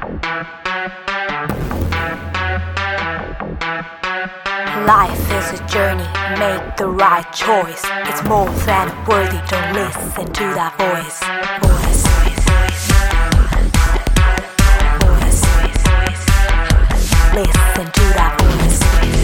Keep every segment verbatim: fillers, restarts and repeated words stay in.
Life is a journey, make the right choice. It's more than worthy, don't listen to that voice. Voice. Voice. Listen to that voice.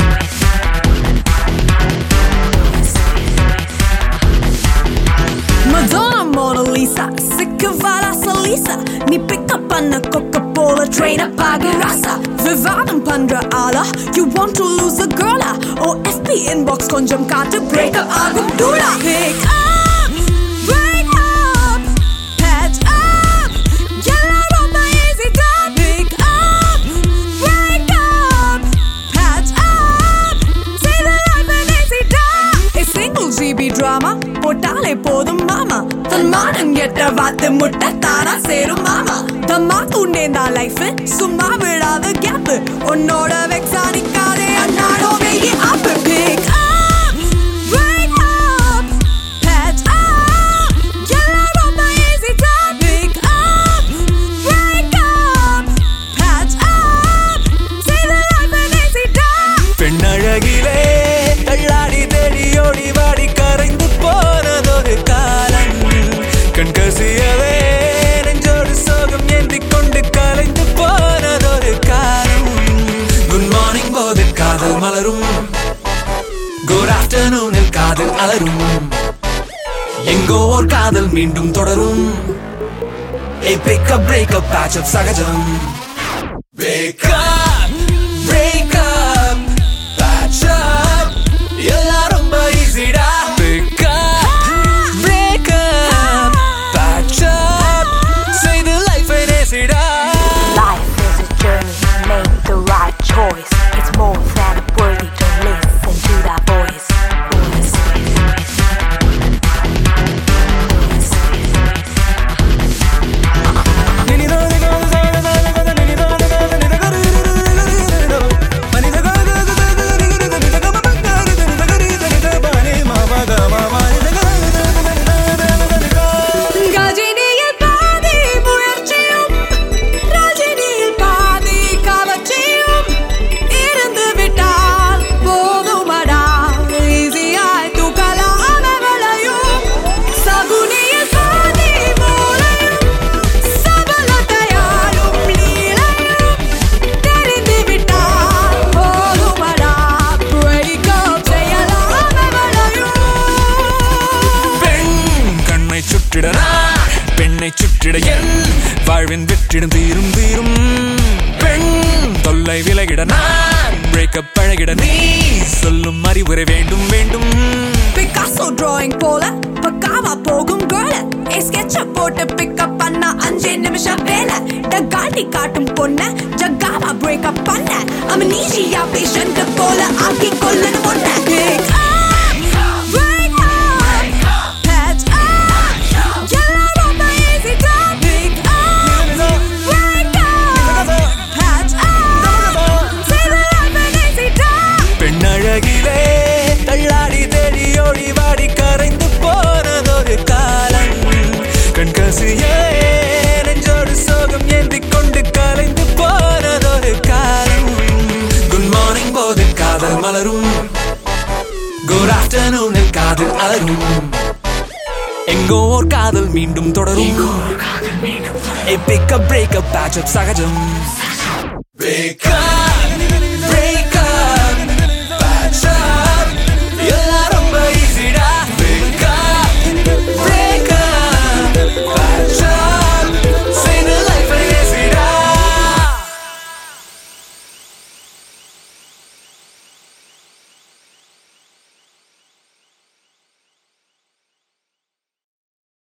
Madonna, Mona Lisa, Sikkavala Salisa. Ni pick up on a Coca-Cola train up Pagarasa. Vivadam Pandra Ala, you want to lose a girl? Or F B inbox konjam kaatu break up agum doola. Pick up, break up, patch up. Yalla romba easy done. Pick up, break up, patch up. Say the life an easy done. A single G B drama, potale podum mama. Than manam yetta vaathu mutta thana serum mama. Thammaku nenda life summa vidada gap. Onnoda vexanikade annado vegi up. Pick up, break up, patch up. Yalla romba easy done. Pick up, break up, patch up. Say the life an easy done. പെണ്ണഴകിലേ തള്ളാടി തേടി ഓടി വാടി കരഞ്ഞു പോനതൊരു കാലം കൺകസിയവേ നെഞ്ചോട് സോകം ഏന്തിക്കൊണ്ട് കലഞ്ഞു പോനതൊരു കാലം good morning പോതിൽ കാതൽ മലരും good ആഫ്റ്റർനൂണിൽ കാതൽ അലരും എങ്കോ or കാതൽ மீண்டும் தொடரும் A pick up break up patch up സഹജം Wake up, break up, patch up. எல்லாம் ரொம்ப easy டா. Pick up, break up, patch up. Say the life ain't easy டா. Life is a journey, make the right choice. It's more than worthy, don't listen to that voice. Voice. Gajiniyil paadi muyarchiyum, Rajiniyil paadi kavachiyum. Irundu vittal podumada, easy ay thukalame valayum. Saguniyil paadi moolayum, sabalatayalum leelayum. Terindu vittal podumada, break up seyalame valayum. பெண் கண்ணை சுற்றிட நான், பெண்ணை சுற்றிட என் வாழ்வின் வெற்றிடம் தீரும் தீரும் பெண் தொல்லை விலகிட நான் பிரேக்கப் பழகிட நீ சொல்லும் அறிவுரை வேண்டும் வேண்டும் Picasso drawing போல பக்காவா போகும் girl. A sketch போட்டு pick up பண்ணா அஞ்சே நிமிஷம் வேலை. டகாட்டி காட்டும் பொண்ண ஜகாவா break up பண்ண amnesia patient போல ஆக்கி கொல்லணும் ஒன்ன. Pick up, break up, patch up. Yalla romba easy done. Pick up, break up, patch up. Say the life an easy done. பெண்ணழகிலே தள்ளாடி தேடி ஓடி வாடி கரைந்து போனதொரு காலம் கண்கசியே நெஞ்சோடு சோகம் ஏந்திக் கொண்டு கலைந்து போனதொரு காலம் குட் மார்னிங் போதில் காதல் மலரும் குட் ஆஃப்டர்நூனில் காதல் அலரும் எங்கோ ஓர் காதல் மீண்டும் தொடரும் A pick up break up patch up சகஜம் Wake up